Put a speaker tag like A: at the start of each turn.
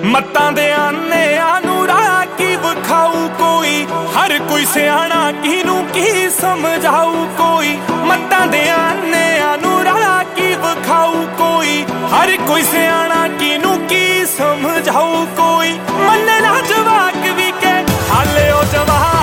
A: ਮੱਤਾਂ ਦੇ ਆਨਿਆਂ ਨੂੰ ਰਾਹ ਕੀ ਵਿਖਾਊ ਕੋਈ, ਹਰ ਕੋਈ ਸਿਆਣਾ ਕਿਹਨੂੰ ਕੀ ਸਮਝਾਊ ਕੋਈ। ਮੱਤਾਂ ਦੇ ਆਨਿਆਂ ਨੂੰ ਰਾਹ ਕੀ ਵਿਖਾਊ ਕੋਈ, ਹਰ ਕੋਈ ਸਿਆਣਾ ਕਿਹਨੂੰ ਕੀ ਸਮਝਾਊ ਕੋਈ। ਮੰਨੇ ਨਾ ਜਵਾਕ ਵੀ ਕੇ ਹਾਲੇ ਉਹ ਜਵਾਨ